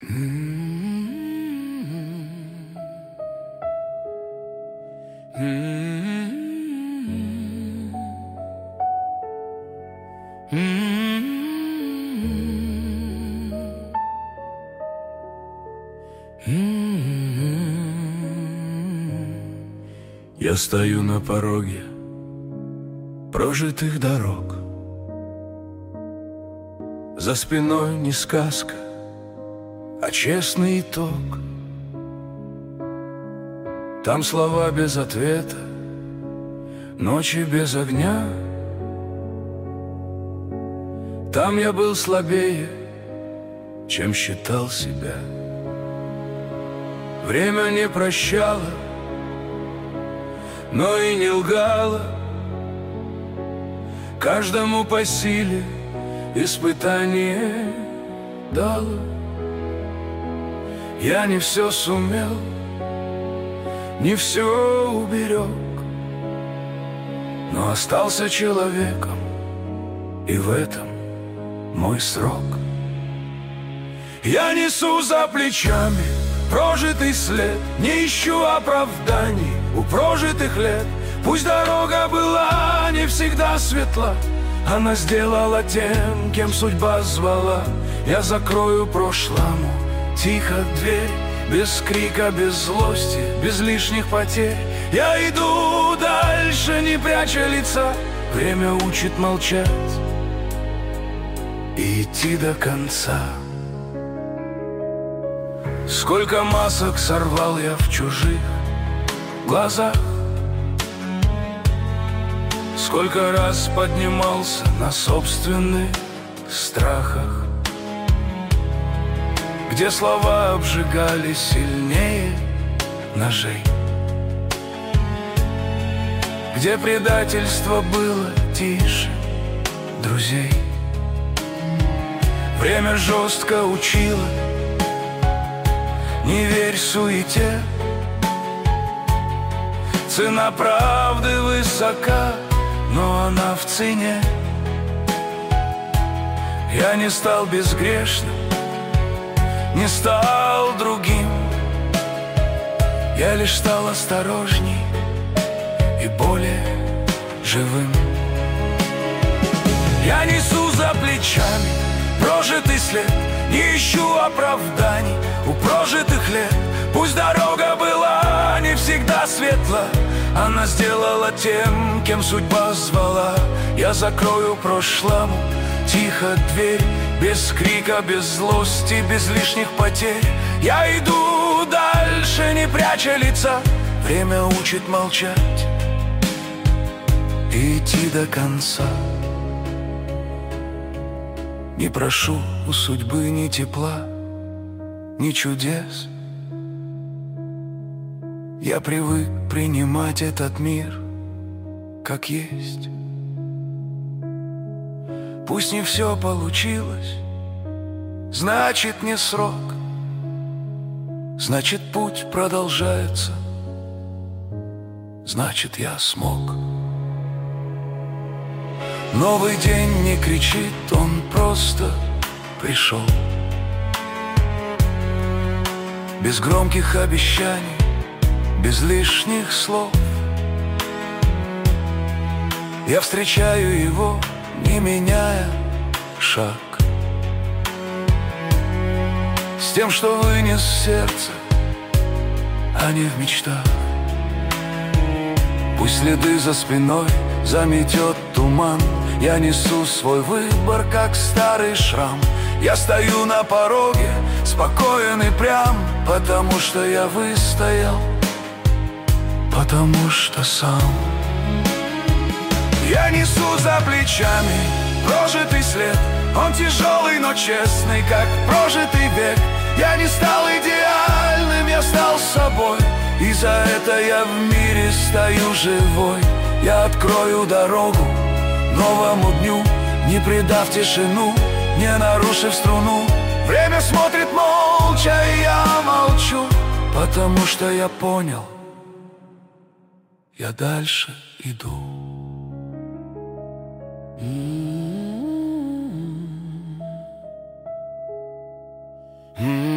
Я стою на пороге прожитых дорог. За спиной не сказка, а честный итог. Там слова без ответа, ночи без огня. Там я был слабее, чем считал себя. Время не прощало, но и не лгало. Каждому по силе испытание дало. Я не все сумел, не все уберег, но остался человеком, и в этом мой срок. Я несу за плечами прожитый след, не ищу оправданий у прожитых лет. Пусть дорога была не всегда светла, она сделала тем, кем судьба звала. Я закрою прошлому тихо дверь, без крика, без злости, без лишних потерь. Я иду дальше, не пряча лица. Время учит молчать и идти до конца. Сколько масок сорвал я в чужих глазах, сколько раз поднимался на собственных страхах, где слова обжигали сильнее ножей, где предательство было тише друзей. Время жестко учило: не верь суете, цена правды высока, но она в цене. Я не стал безгрешным, не стал другим, я лишь стал осторожней и более живым. Я несу за плечами прожитый след, не ищу оправданий у прожитых лет. Пусть дорога была не всегда светла, она сделала тем, кем судьба звала. Я закрою прошлому тихо дверь, без крика, без злости, без лишних потерь. Я иду дальше, не пряча лица. Время учит молчать и идти до конца. Не прошу у судьбы ни тепла, ни чудес. Я привык принимать этот мир как есть. Пусть не все получилось, значит не срок, значит путь продолжается, значит я смог. Новый день не кричит, он просто пришел. Без громких обещаний, без лишних слов. Я встречаю его, не меняя шаг, с тем, что вынес сердце, а не в мечтах. Пусть следы за спиной заметет туман, я несу свой выбор, как старый шрам. Я стою на пороге, спокоен и прям, потому что я выстоял, потому что сам. Я несу за плечами прожитый след, он тяжелый, но честный, как прожитый век. Я не стал идеальным, я стал собой, и за это я в мире стою живой. Я открою дорогу новому дню, не предав тишину, не нарушив струну. Время смотрит молча, и я молчу, потому что я понял, я дальше иду. Mm-hmm.